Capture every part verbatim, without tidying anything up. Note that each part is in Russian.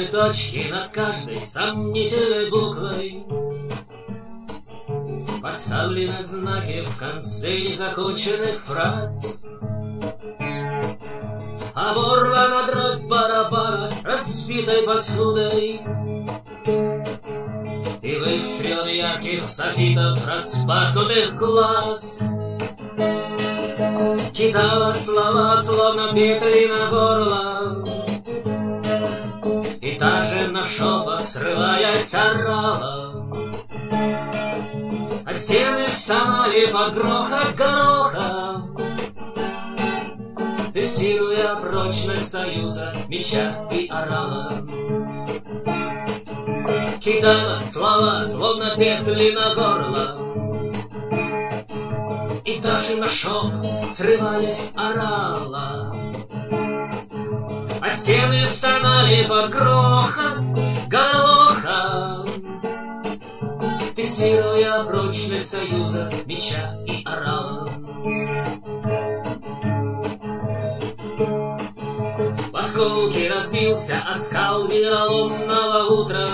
Ставлю точки над каждой сомнительной буквой. Поставлены знаки в конце незаконченных фраз. Оборвана дробь барабана разбитой посудой, и выстрел ярких софитов распахнутых глаз кидала слова, словно петли на горло, и даже на шепот, срываясь, орала. А стены стонали под грохот гороха, тестируя прочность союза меча и орала. Кидала слова, словно петли на горло, и даже на шепот, срываясь, орала. А стены стонали под грохот гороха, тестируя прочность союза меча и орала. В осколки разбился оскал вероломного утра,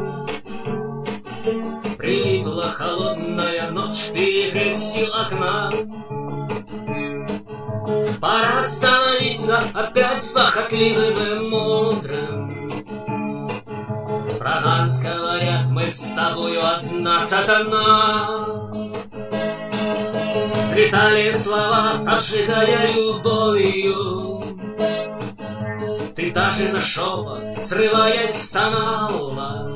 прилипла холодная ночь к перекрестью окна. Пора становиться опять похотливым и мудрым. Про нас говорят, мы с тобою одна сатана. Взлетали слова, обжигая любовью, ты даже на шепот, срываясь, стонала.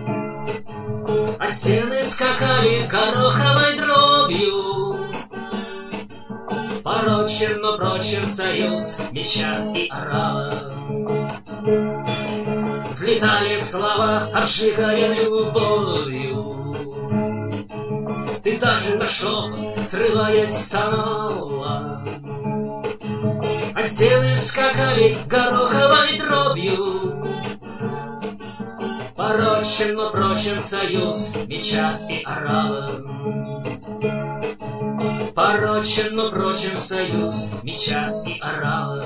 А стены скакали гороховой дробью. Порочен, но прочен союз меча и орала. Взлетали слова, обжигая любовью, ты даже на шепот, срываясь, стонала. А стены скакали гороховой дробью. Порочен, но прочен союз меча и орала. Порочен, но прочен союз меча и орала.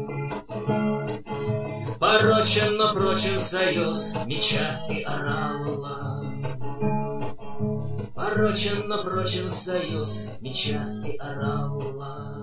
Порочен, но прочен союз меча и орала. Порочен, но прочен союз меча и орала.